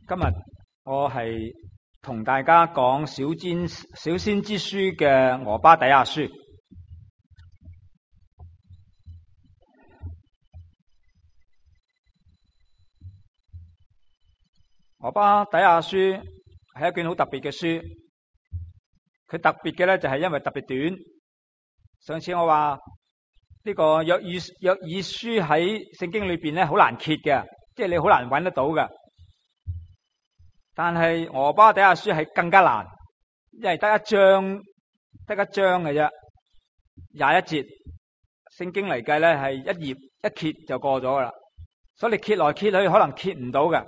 今日我係同大家講小先知書嘅俄巴底亞書。俄巴底亞書係一卷好特別嘅書，佢特別嘅咧就係因為特別短。上次我話呢個約珥書喺聖經裏邊咧好難揭嘅，即係你好難揾得到嘅。但係俄巴底亞書係更加難，因為得一章嘅啫，21節，聖經嚟計咧係一頁一揭就過咗噶啦，所以你揭來揭去可能揭唔到嘅。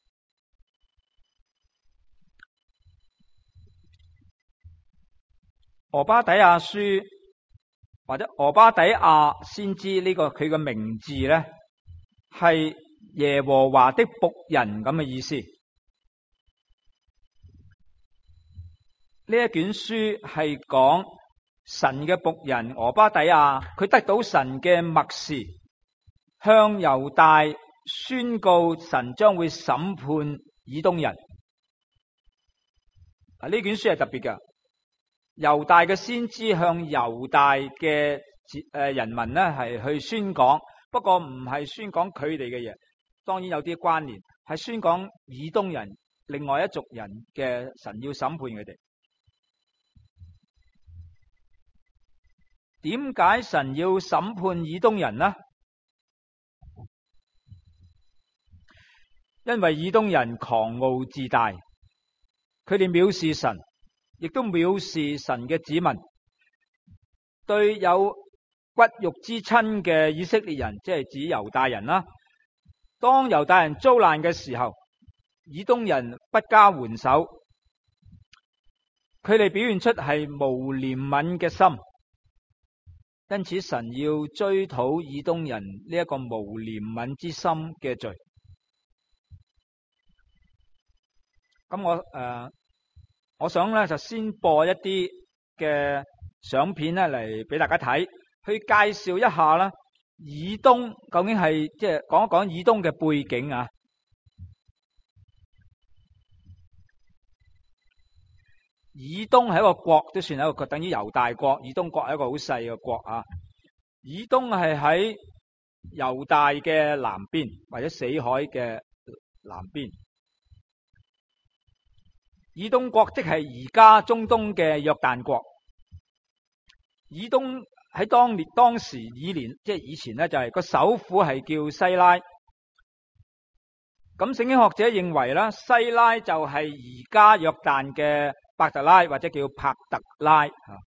俄巴底亞書或者俄巴底亞先知呢個佢嘅名字咧係耶和華的僕人咁嘅意思。呢一卷書係講神嘅僕人俄巴底亞，佢得到神嘅默示，向猶大宣告神將會審判以東人。呢卷書係特別嘅，猶大嘅先知向猶大嘅人民呢係去宣講，不過唔係宣講佢哋嘅嘢，當然有啲關聯，係宣講以東人另外一族人嘅神要審判佢哋。點解神要審判以東人呢？因為以東人狂傲自大，佢哋藐視神，亦都藐視神嘅子民。對有骨肉之親嘅以色列人，即係指猶大人啦。當猶大人遭難嘅時候，以東人不加援手，佢哋表現出係無憐憫嘅心。因此神要追討以東人呢一個無憐憫之心嘅罪。咁我想咧就先播一啲嘅相片咧嚟俾大家睇，去介紹一下啦，以東究竟係即係講一講以東嘅背景啊。以東係一個國，都算係一個等於猶大國。以東國係一個好細嘅國啊。以東係喺猶大嘅南邊，或者死海嘅南邊。以東國即係而家中東嘅約旦國。以東喺當時即係以前咧，就係個首府係叫西拉。咁聖經學者認為啦，西拉就係而家約旦嘅伯特拉，或者叫帕特拉。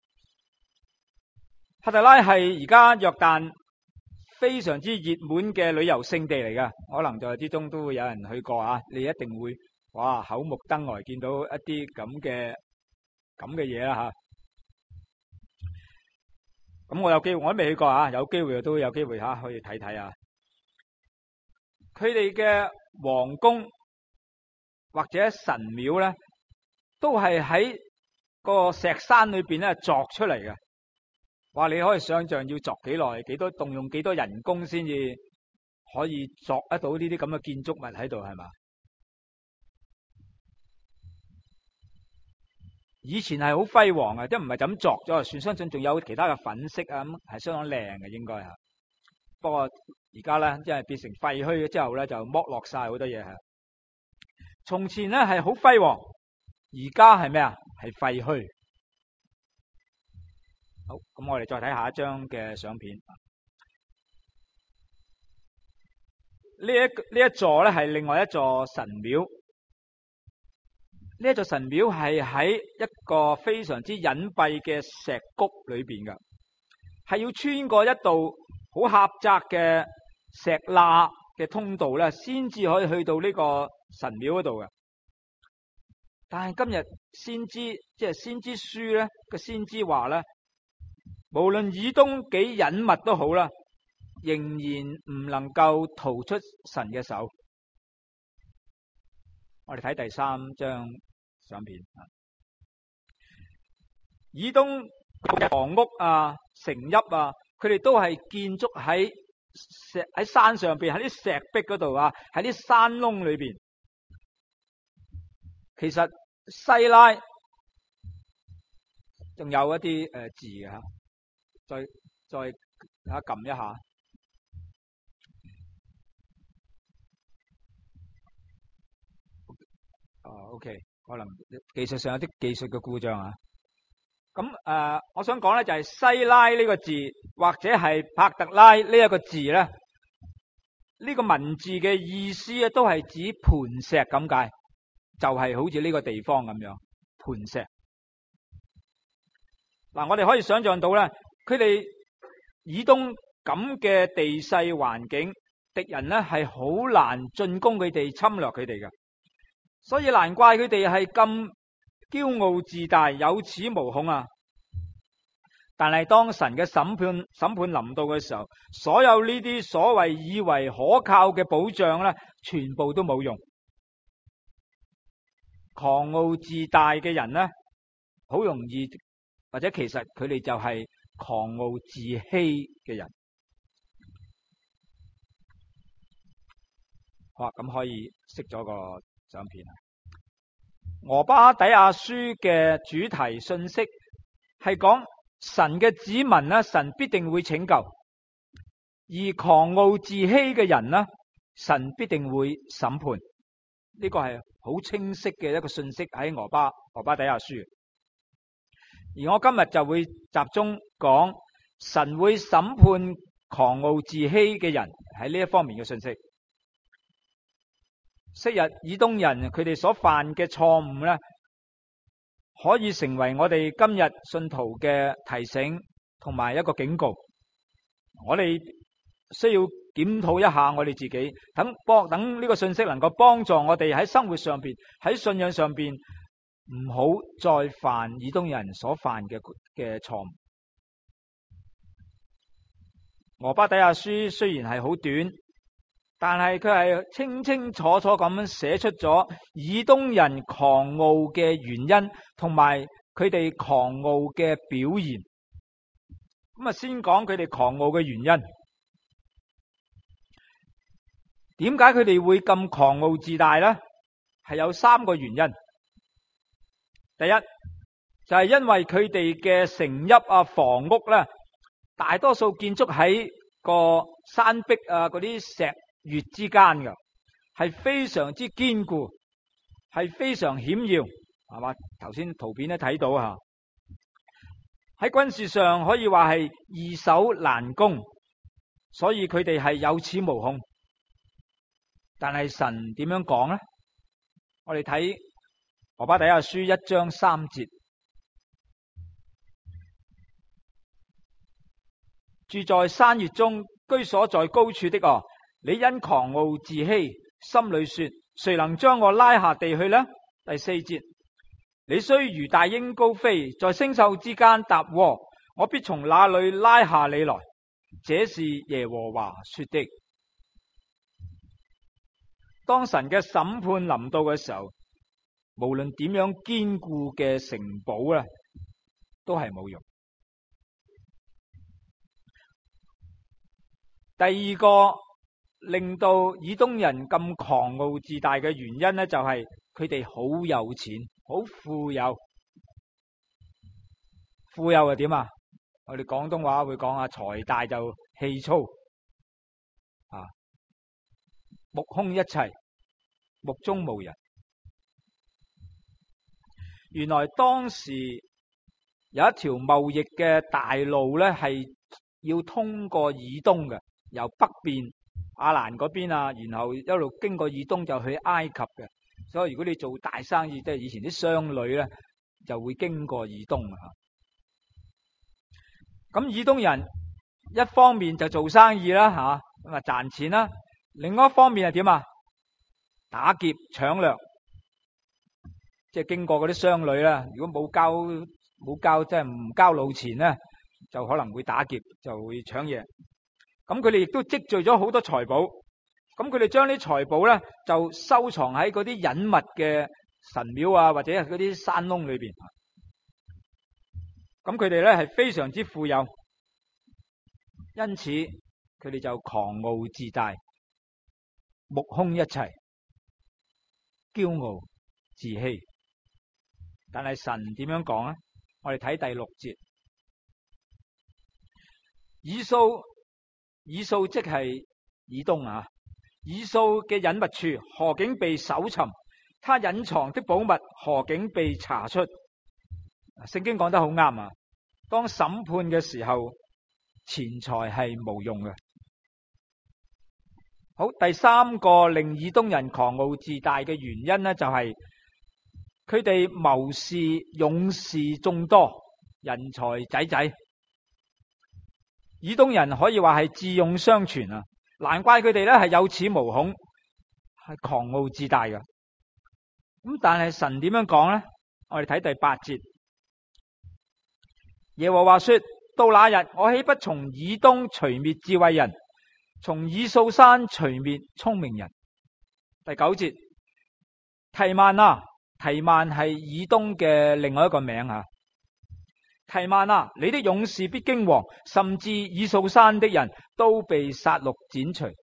帕特拉係而家約旦非常之熱門嘅旅遊勝地嚟噶，可能在之中都會有人去過啊。你一定會哇口目瞪呆，見到一啲咁嘅嘢啦吓。咁我有機會，我都未去過啊，有機會都有機會吓可以睇睇啊。佢哋嘅皇宮或者神廟咧，都係喺個石山裏邊咧鑿出嚟嘅。話你可以想象要鑿幾耐，動用幾多人工先至可以鑿得到呢啲咁嘅建築物喺度，係嘛？以前係好輝煌嘅，即唔係就咁鑿咗就算，相信仲有其他嘅粉飾啊，咁係相當靚嘅應該係。不過而家咧，即係變成廢墟之後咧，就剝落晒好多嘢係。從前咧係好輝煌，而家係咩啊？係廢墟。好，咁我哋再睇下一張嘅相片。呢一座咧係另外一座神廟。呢一座神廟係喺一個非常之隱蔽嘅石谷裏邊嘅，係要穿過一道好狹窄嘅石罅嘅通道咧，先至可以去到呢個神廟嗰度嘅。但係今日即係先知書咧個先知話咧，無論以東幾隱密都好啦，仍然唔能夠逃出神嘅手。我哋睇第3張相片。以東嘅房屋啊、城邑啊，佢哋都係建築喺山上邊，喺啲石壁嗰度啊，喺啲山窿裏邊。 其實西拉仲有一啲字嘅吓，再大家撳一下。OK， 可能技術上有啲技術嘅故障啊。咁我想講咧就係西拉呢個字或者係帕特拉呢一個字咧，呢個文字嘅意思咧都係指磐石咁解，就係好似呢個地方咁樣磐石。嗱，我哋可以想象到咧，佢哋以東咁嘅地勢環境，敵人咧係好難進攻佢哋、侵略佢哋嘅，所以難怪佢哋係咁驕傲自大、有恃無恐啊！但係當神嘅審判臨到嘅時候，所有呢啲所謂以為可靠嘅保障咧，全部都冇用。狂傲自大嘅人咧，好容易或者其實佢哋就係狂傲自欺嘅人。好，咁可以熄咗個相片。俄巴底亞書嘅主題信息係講神嘅子民呢，神必定會拯救；而狂傲自欺嘅人呢，神必定會審判。呢個係好清晰嘅一個信息喺俄巴底亞書。而我今日就會集中講神會審判狂傲自欺嘅人喺呢一方面嘅信息。昔日以東人佢哋所犯嘅錯誤咧，可以成為我哋今日信徒嘅提醒同埋一個警告。我哋需要檢討一下我哋自己，等呢個信息能夠幫助我哋喺生活上邊、喺信仰上邊，唔好再犯以東人所犯嘅錯誤。俄巴底亞書雖然係好短，但係佢係清清楚楚咁寫出咗以東人狂傲嘅原因，同埋佢哋狂傲嘅表現。咁先講佢哋狂傲嘅原因。點解佢哋會咁狂傲自大呢？係有3個原因。第一就係因為佢哋嘅城邑啊、房屋咧，大多數建築喺個山壁啊、嗰啲石穴之間嘅，係非常之堅固，係非常險要，係嘛？頭先圖片都睇到啊。喺軍事上可以話係易守難攻，所以佢哋係有恃無恐。但係神點樣講呢？我哋睇俄巴底亞書1章3節，住在山穴中、居所在高處的哦，你因狂傲自欺，心裏說：誰能將我拉下地去呢？第4節，你雖如大鷹高飛，在星宿之間搭窩，我必從那裏拉下你來。這是耶和華說的。當神嘅審判臨到嘅時候，無論點樣堅固嘅城堡咧，都係冇用。第二個令到以東人咁狂傲自大嘅原因咧，就係佢哋好有錢，好富有。富有係點啊？我哋廣東話會講啊，財大就氣粗啊，目空一切，目中無人。原來當時有一條貿易嘅大路咧，係要通過以東嘅，由北邊亞蘭嗰邊啊，然後一路經過以東就去埃及嘅。所以如果你做大生意，即係以前啲商旅咧，就會經過以東啊。咁以東人一方面就做生意啦，吓咁啊賺錢啦；另外一方面係點啊？打劫搶掠，即係經過嗰啲商旅啦。如果冇交，即係唔交路錢咧，就可能會打劫，就會搶嘢。咁佢哋亦都積聚咗好多財寶。咁佢哋將啲財寶咧就收藏喺嗰啲隱密嘅神廟啊，或者係嗰啲山窿裏邊。咁佢哋咧係非常之富有，因此佢哋就狂傲自大，目空一切，驕傲自欺。 但係神點樣講呢？我哋睇第6節，以掃即係以東啊。以掃嘅隱密處何竟被搜尋？他隱藏的寶物何竟被查出？聖經講得好啱啊！當審判嘅時候，錢財係無用嘅。好，第3個令以東人狂傲自大嘅原因呢，就係佢哋謀士勇士眾多，人才濟濟。以東人可以話係智勇雙全啊！難怪佢哋咧係有恃無恐，係狂傲自大嘅。咁但係神點樣講呢？我哋睇第8節，耶和華說：到那日，我豈不從以東除滅智慧人，從以掃山除滅聰明人？第9節，提曼啊，提曼係以東嘅另外一個名啊。提曼啊，你的勇士必驚惶，甚至以掃山的人都被殺戮剪除。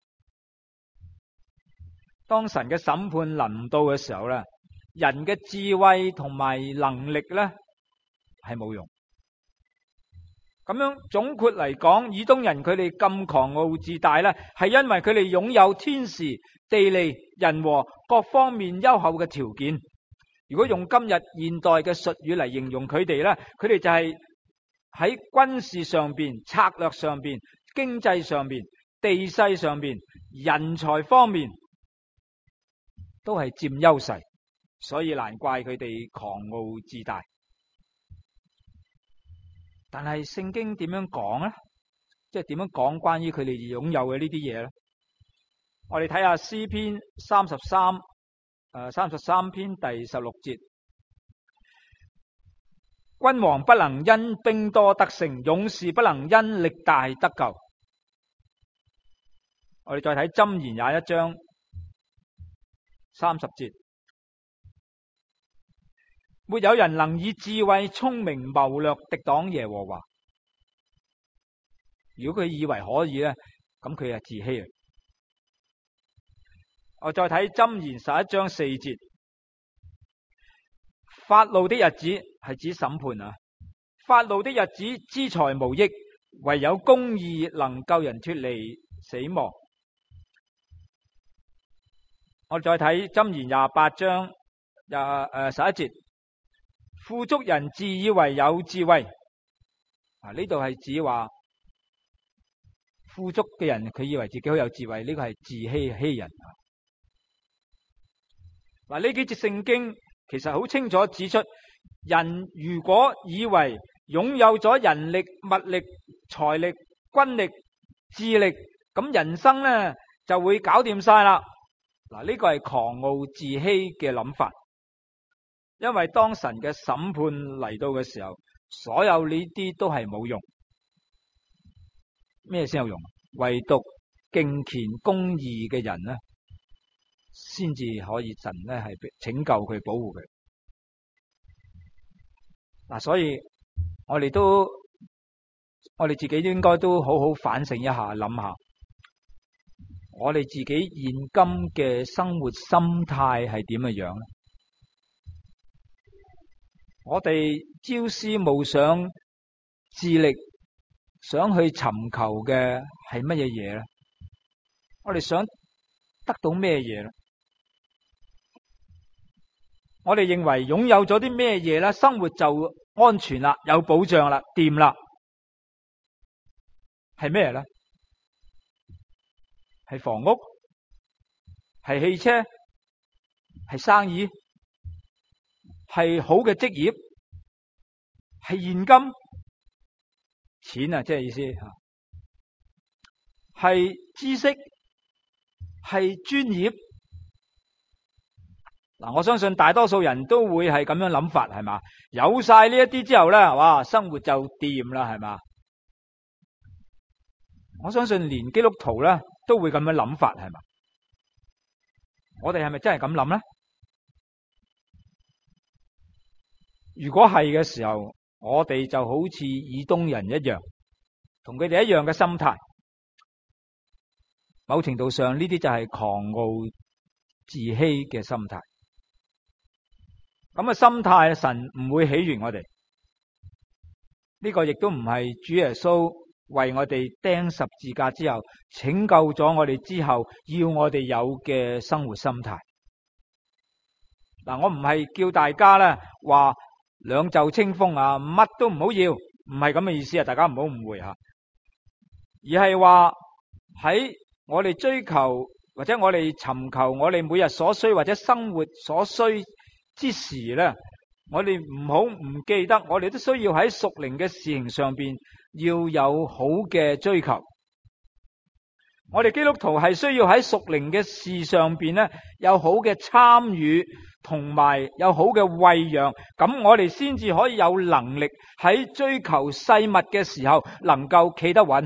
當神嘅審判臨到嘅時候咧，人嘅智慧同埋能力咧係冇用。咁樣總括嚟講，以東人佢哋咁狂傲自大咧，係因為佢哋擁有天時、地利、人和各方面優厚嘅條件。如果用今日現代嘅術語嚟形容佢哋咧，佢哋就係喺軍事上邊、策略上邊、經濟上邊、地勢上邊、人才方面都係佔優勢，所以難怪佢哋狂傲自大。但係聖經點樣講呢？即係點樣講關於佢哋擁有嘅呢啲嘢呢？我哋睇下詩篇33篇第16節，君王不能因兵多得勝，勇士不能因力大得救。我哋再睇箴言21章30節，沒有人能以智慧、聰明、謀略敵擋耶和華。如果佢以為可以呢，咁佢係自欺啊！我再睇箴言11章4節，發怒的日子係指審判啊！發怒的日子，資財無益，唯有公義能救人脫離死亡。我再睇箴言28章11節，富足人自以為有智慧。呢度係指話富足嘅人佢以為自己好有智慧，呢個係自欺人。呢幾節聖經其實好清楚指出，人如果以為擁有咗人力、物力、財力、軍力、智力，咁人生呢就會搞掂晒啦。呢個係狂傲自欺嘅諗法，因為當神嘅審判嚟到嘅時候，所有呢啲都係冇用。咩先有用？唯獨敬虔公義嘅人呢，先至可以神呢係拯救佢、保護佢。所以我哋自己應該都好好反省一下，諗下我哋自己現今嘅生活心態係點嘅樣呢？我哋朝思暮想、致力想去尋求嘅係乜嘢嘢呢？我哋想得到咩嘢呢？我哋認為擁有咗啲咩嘢呢？生活就安全啦，有保障啦，掂啦，係咩呢？係房屋，係汽車，係生意，係好嘅職業，係現金，錢啊，即係意思吓，係知識，係專業。我相信大多數人都會係咁樣諗法，係嘛？有晒呢一啲之後咧，哇，生活就掂啦，係嘛？我相信連基督徒咧都會咁樣諗法，係嘛？我哋係咪真係咁諗咧？如果係嘅時候，我哋就好似以東人一樣，同佢哋一樣嘅心態。某程度上，呢啲就係狂傲自欺嘅心態。 咁嘅心態，神唔會喜悅我哋。呢個亦都唔係主耶穌為我哋釘十字架之後拯救咗我哋之後要我哋有嘅生活心態。嗱，我唔係叫大家咧話兩袖清風啊，乜都唔好要，唔係咁嘅意思啊，大家唔好誤會吓。而係話喺我哋追求或者我哋尋求我哋每日所需或者生活所需之時咧，我哋唔好唔記得，我哋都需要喺屬靈嘅事情上邊要有好嘅追求。我哋基督徒係需要喺屬靈嘅事上邊咧有好嘅參與，同埋有好嘅餵養，咁我哋先至可以有能力喺追求世物嘅時候能夠企得穩，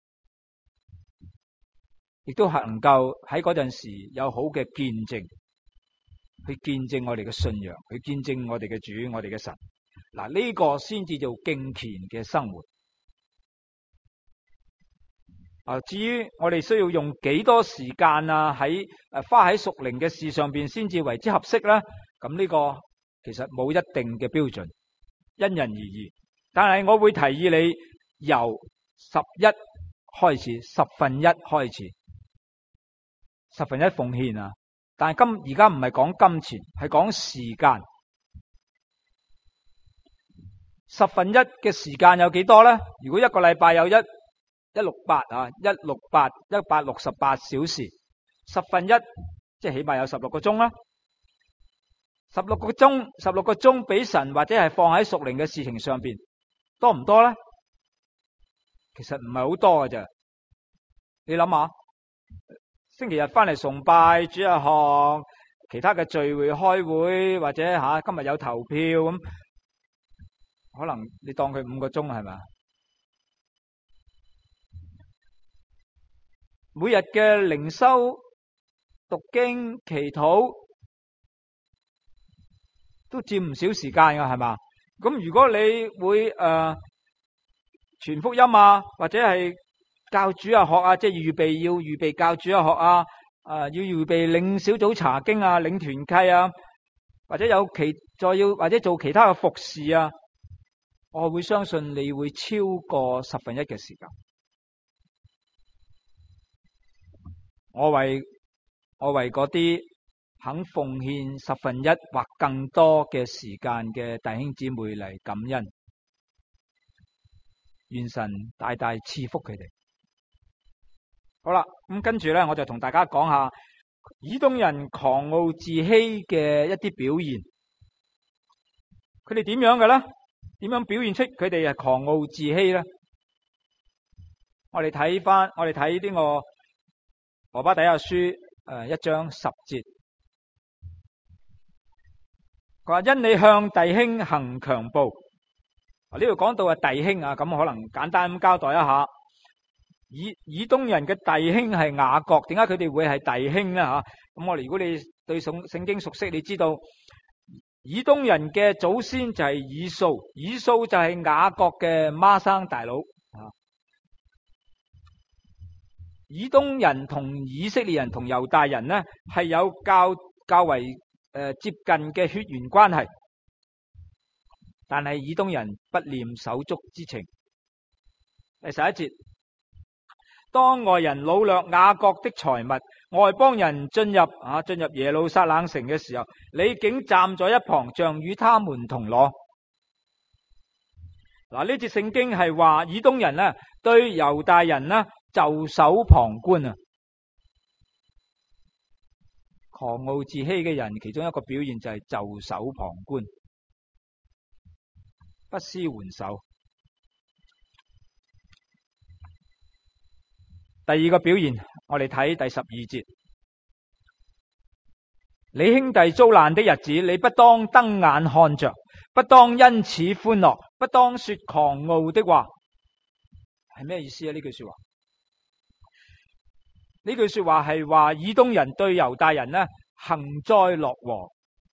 亦都係能夠喺嗰陣時有好嘅見證，去見證我哋嘅信仰，去見證我哋嘅主，我哋嘅神。嗱，呢個先至做敬虔嘅生活。至於我哋需要用幾多時間啊，花喺屬靈嘅事上邊先至為之合適咧？咁呢個其實冇一定嘅標準，因人而異。但係我會提議你由11開始，1/10開始，1/10奉獻啊！但係而家唔係講金錢，係講時間。1/10嘅時間有幾多咧？如果一個禮拜有168小時，1/10即係起碼有16個鐘啦。16個鐘俾神或者係放喺屬靈嘅事情上邊，多唔多咧？其實唔係好多嘅啫。你諗下，星期日翻嚟崇拜、主日學、其他嘅聚會、開會，或者今日有投票咁，可能你當佢5個鐘係咪？每日嘅靈修、讀經、祈禱都佔唔少時間噶，係嘛？咁如果你會傳福音啊，或者係教主日學啊，即係要預備教主日學啊，要預備領小組查經啊、領團契啊，或者或者做其他嘅服侍啊，我會相信你會超過1/10嘅時間。我為嗰啲肯奉獻1/10或更多嘅時間嘅弟兄姊妹嚟感恩，願神大大賜福佢哋。好啦，咁跟住咧，我就同大家講下以東人狂傲自欺嘅一啲表現。佢哋點樣嘅咧？點樣表現出佢哋係狂傲自欺咧？我哋睇呢個俄巴底亞書1章10節，佢話因你向弟兄行強暴。呢度講到係弟兄啊，咁可能簡單咁交代一下。以東人嘅弟兄係雅各，點解佢哋會係弟兄咧？咁如果你對聖經熟悉，你知道以東人嘅祖先就係以掃，以掃就係雅各嘅孖生大佬。以東人同以色列人同猶大人呢，係有較為接近嘅血緣關係，但係以東人不念手足之情。第11節，當外人擄掠雅各的財物，外邦人進入耶路撒冷城嘅時候，你竟站在一旁，像與他們同樂。嗱，呢節聖經係話以東人呢對猶大人呢袖手旁觀啊！狂傲自欺嘅人，其中一個表現就係袖手旁觀，不施援手。第二個表現，我哋睇第12節，你兄弟遭難的日子，你不當瞪眼看着，不當因此歡樂，不當說狂傲的話。係咩意思啊？呢句說話，呢句說話係話以東人對猶大人呢幸災樂禍。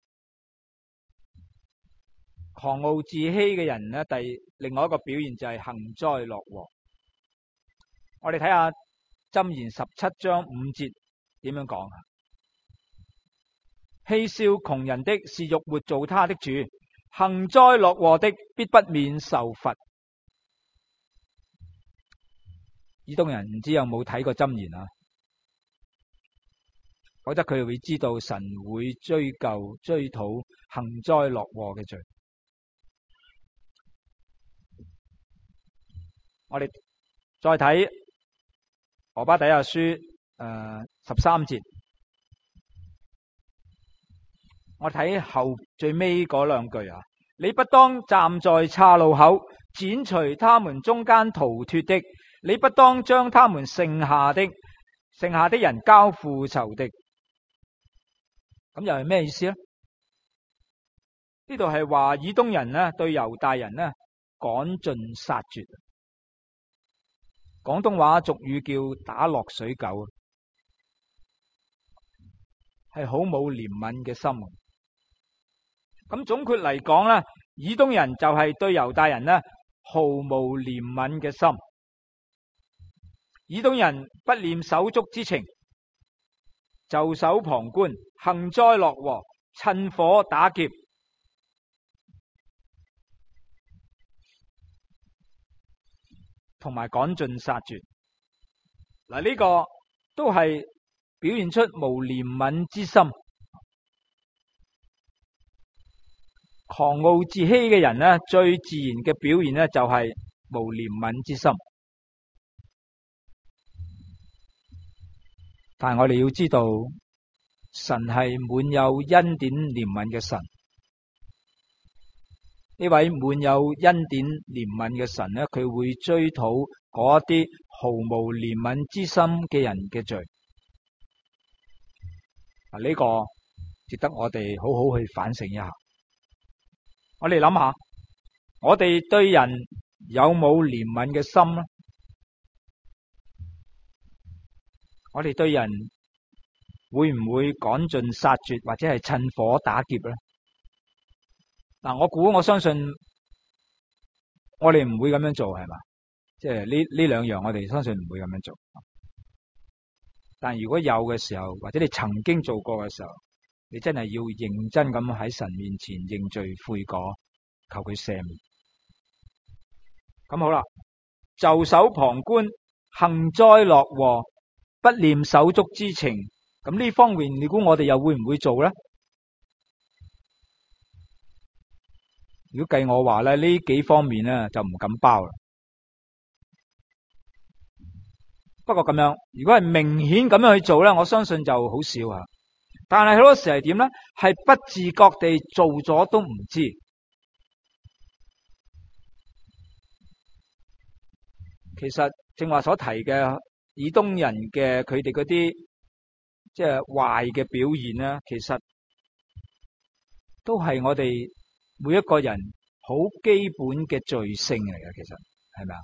狂傲自欺嘅人呢，另外一個表現就係幸災樂禍。我哋睇下箴言17章5節點樣講。 戲笑窮人的是肉活造他的主，幸災樂禍的必不免受罰。以東人唔知有冇睇過箴言啊？否則佢會知道神會追究追討幸災樂禍嘅罪。我哋再睇俄巴底亞書13節，我睇後最尾嗰兩句啊，你不當站在岔路口，剪除他們中間逃脫的，你不當將他們剩下的人交付仇敵。咁又係咩意思呢？呢度係話以東人呢對猶大人呢趕盡殺絕，廣東話俗語叫打落水狗，係好冇憐憫嘅心。咁總括嚟講呢，以東人就係對猶大人呢毫無憐憫嘅心。以東人不念手足之情，袖手旁觀，幸災樂禍，趁火打劫，同埋趕盡殺絕。嗱，呢個都係表現出無憐憫之心。狂傲自欺嘅人呢，最自然嘅表現呢就係無憐憫之心。但係我哋要知道，神係滿有恩典憐憫嘅神。呢位滿有恩典憐憫嘅神呢，佢會追討嗰啲毫無憐憫之心嘅人嘅罪。呢個值得我哋好好去反省一下。我哋諗下，我哋對人有冇憐憫嘅心呢？我哋對人會唔會趕盡殺絕，或者係趁火打劫呢？我相信我哋唔會咁樣做，係嘛？即係呢兩樣，我哋相信唔會咁樣做。但如果有嘅時候，或者你曾經做過嘅時候，你真係要認真咁喺神面前認罪悔過，求佢赦免。咁好啦，袖手旁觀，幸災樂禍，不念手足之情。咁呢方面，你估我哋又會唔會做呢？如果計我話咧，呢幾方面咧就唔敢包啦。不過咁樣，如果係明顯咁樣去做咧，我相信就好少啊。但係好多時係點咧？係不自覺地做咗都唔知。其實正話所提嘅以東人嘅佢哋嗰啲即係壞嘅表現咧，其實都係我哋每一個人好基本嘅罪性嚟嘅。其實係咪啊？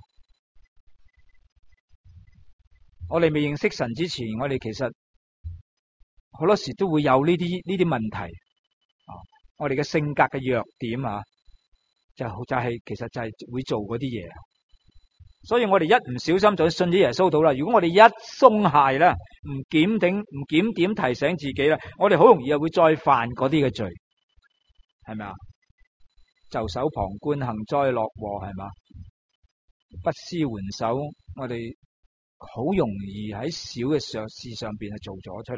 我哋未認識神之前，我哋其實好多時都會有呢啲問題。我哋嘅性格嘅弱點啊，就係其實就係會做嗰啲嘢。所以我哋一唔小心就信咗耶穌到啦。如果我哋一鬆懈咧，唔檢點提醒自己咧，我哋好容易又會再犯嗰啲嘅罪，係咪啊？袖手旁觀，幸災樂禍，係嘛？不施援手，我哋好容易喺小嘅事上邊係做咗出嚟。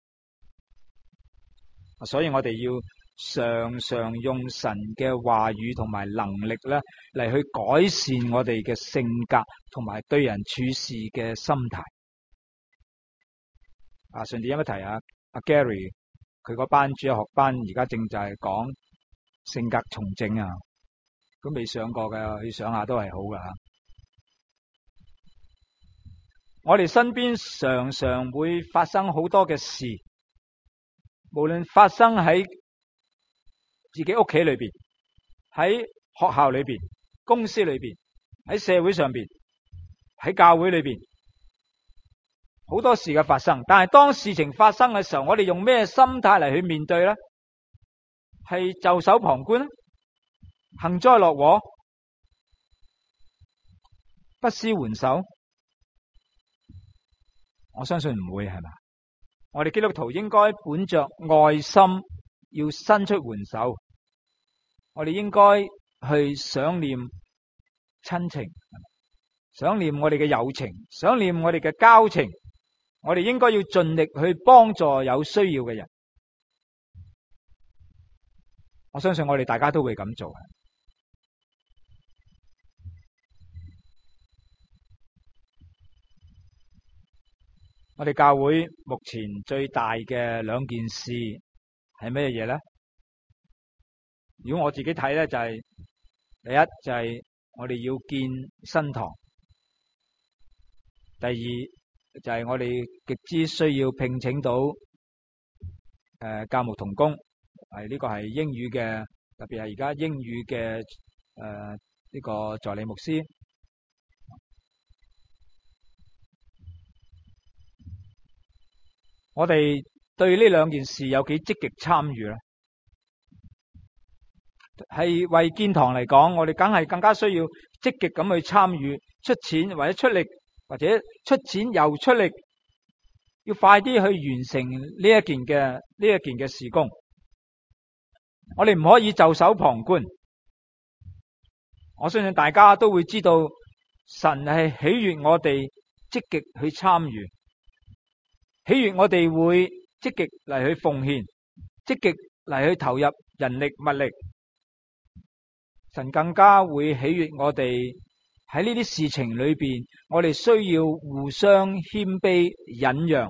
所以我哋要常常用神嘅話語同埋能力咧，嚟去改善我哋嘅性格同埋對人處事嘅心態。順便一提阿 Gary 佢嗰班主日學班而家正就係講性格從政啊，都未上過嘅，去上下都係好噶。我哋身邊常常會發生好多嘅事，無論發生喺自己屋企裏邊，喺學校裏邊，公司裏邊，喺社會上邊，喺教會裏邊，好多事嘅發生。但係當事情發生嘅時候，我哋用咩心態嚟去面對呢？係袖手旁觀呢？幸災樂禍？不施援手？我相信唔會，係嘛？ 我哋基督徒應該本着愛心，要伸出援手。我哋應該去想念親情，想念我哋嘅友情，想念我哋嘅交情。我哋應該要盡力去幫助有需要嘅人。我相信我哋大家都會咁做。我哋教會目前最大嘅兩件事係咩嘢呢？如果我自己睇呢，就係第一就係我哋要建新堂，第二就係我哋極之需要聘請到教牧同工，呢個係英語嘅，特別係而家英語嘅呢個助理牧師。我哋對呢兩件事有幾積極參與呢？係為建堂嚟講，我哋梗係更加需要積極咁去參與，出錢或者出力，或者出錢又出力，要快啲去完成呢一件嘅事工。我哋唔可以袖手旁觀。我相信大家都會知道，神係喜悅我哋積極去參與，喜悅我哋會積極嚟去奉獻，積極嚟去投入人力物力。神更加會喜悅我哋喺呢啲事情裏邊，我哋需要互相謙卑忍讓，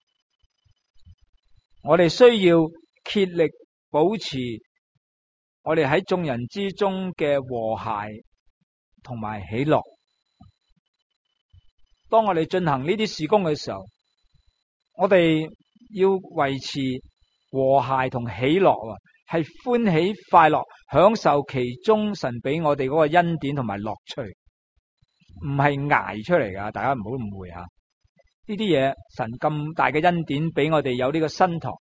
我哋需要竭力保持我哋喺眾人之中嘅和諧同埋喜樂。當我哋進行呢啲事工嘅時候，我哋要維持和諧同喜樂，係歡喜快樂，享受其中神俾我哋嗰個恩典同埋樂趣，唔係捱出嚟噶，大家唔好誤會吓。呢啲嘢神咁大嘅恩典俾我哋有呢個新堂，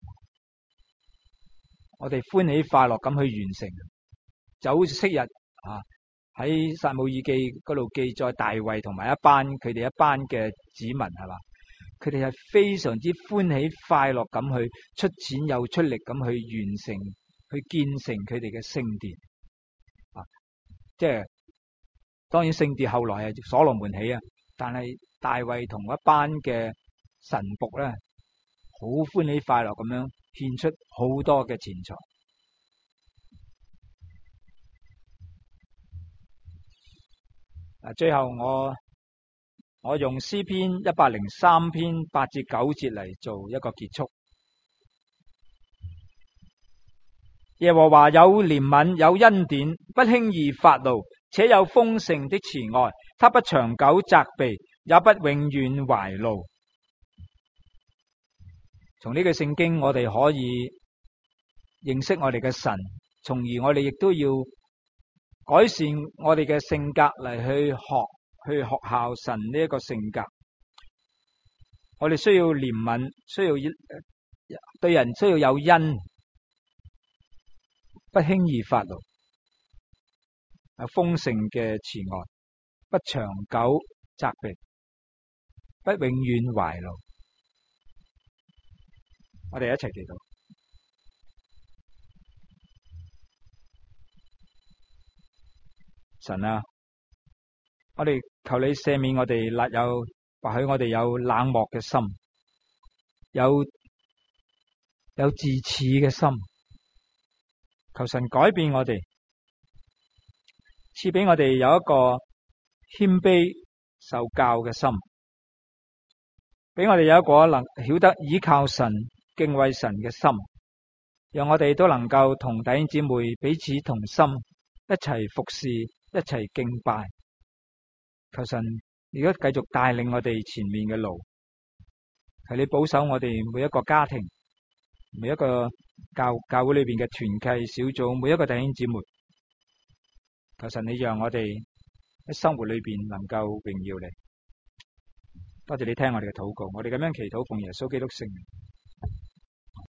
我哋歡喜快樂咁去完成。就好似昔日喺撒母耳記嗰度記載大衛同埋佢哋一班嘅子民係嘛，佢哋係非常之歡喜快樂咁去出錢又出力咁去完成，去建成佢哋嘅聖殿。即係當然聖殿後來係所羅門起啊，但係大衛同一班嘅臣僕咧，好歡喜快樂咁樣獻出好多嘅錢財。最後我用詩篇103篇8至9節嚟做一個結束。耶和華有憐憫，有恩典，不輕易發怒，且有豐盛的慈愛。他不長久責備，也不永遠懷怒。從呢句聖經，我哋可以認識我哋嘅神，從而我哋亦都要改善我哋嘅性格嚟去學效神呢一個性格。我哋需要憐憫，需要對人需要有恩，不輕易發怒，有豐盛嘅慈愛，不長久責備，不永遠懷怒。我哋一齊祈禱。神啊，我哋求你赦免我哋或許我哋有冷漠嘅心，有自恃嘅心。求神改變我哋，賜俾我哋有一個謙卑受教嘅心，俾我哋有一個能曉得倚靠神、敬畏神嘅心，讓我哋都能夠同弟兄姊妹彼此同心，一齊服侍，一齊敬拜。求神如果繼續帶領我哋前面嘅路，求你保守我哋每一個家庭，每一個教會裏邊嘅團契小組，每一個弟兄姊妹。求神你讓我哋喺生活裏邊能夠榮耀你。多謝你聽我哋嘅禱告，我哋咁樣祈禱奉耶穌基督聖名。